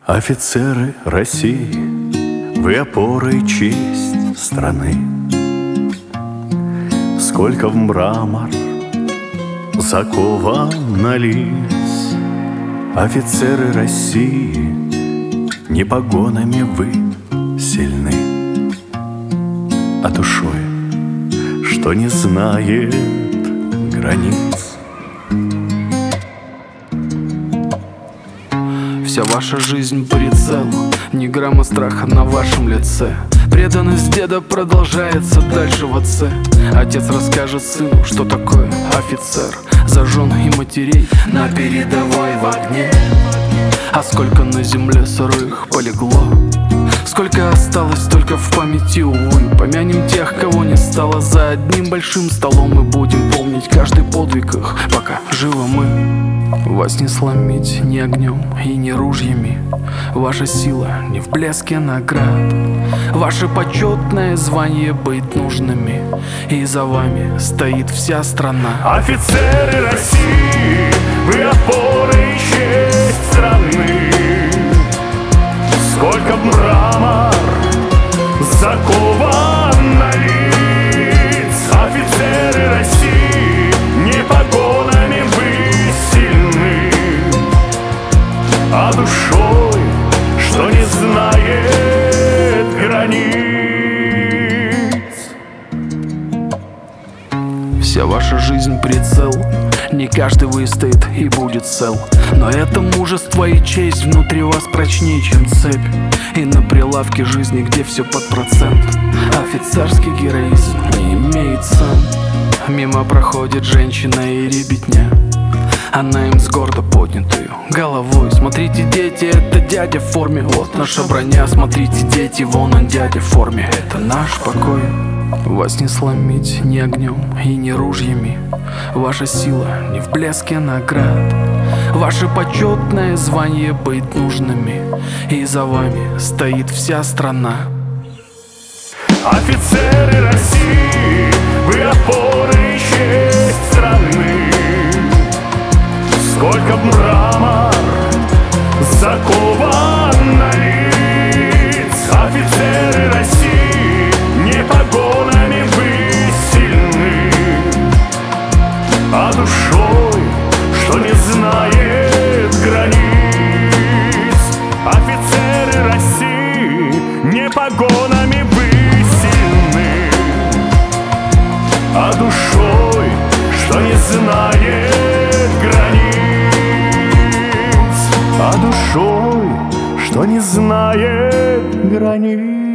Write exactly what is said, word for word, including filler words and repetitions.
Офицеры России, вы опора и честь страны. Сколько в мрамор заковано лиц. Офицеры России, не погонами вы сильны, а душой, что не знает границ. Вся ваша жизнь прицел, ни грамма страха на вашем лице. Преданность деда продолжается дальше в отце. Отец расскажет сыну, что такое офицер. За жен и матерей на передовой в огне. А сколько на земле сырых полегло, сколько осталось только в памяти, увы. Помянем тех, кого не стало. За одним большим столом мы будем помнить каждый подвиг их, пока живы мы. Вас не сломить ни огнем и ни ружьями. Ваша сила не в блеске наград. Ваше почетное звание быть нужными. И за вами стоит вся страна. Офицеры России, вы опора и честь страны. Сколько в мрамор заковано лиц. Офицеры России, не погонами вы сильны, а душой, что не знает границ. Вся ваша жизнь прицел, не каждый выстоит и будет цел. Но это мужество и честь внутри вас прочнее, чем цепь. И на прилавке жизни, где все под процент, офицерский героизм не имеет цен. Мимо проходит женщина и ребятня, она им с гордо поднятую головой. Смотрите, дети, это дядя в форме. Вот наша броня, смотрите, дети, вон он, дядя в форме. Это наш покой. Вас не сломить ни огнем и ни ружьями. Ваша сила не в блеске наград. Ваше почетное звание быть нужными. И за вами стоит вся страна. Офицеры России, вы опора и честь страны. Сколько в мрамор заковано лиц. Офицеры России, не погонами вы сильны, а душой, что не знает границ. Офицеры России, не погонами вы сильны, а душой, что не знает границ. А душой, что не знает границ.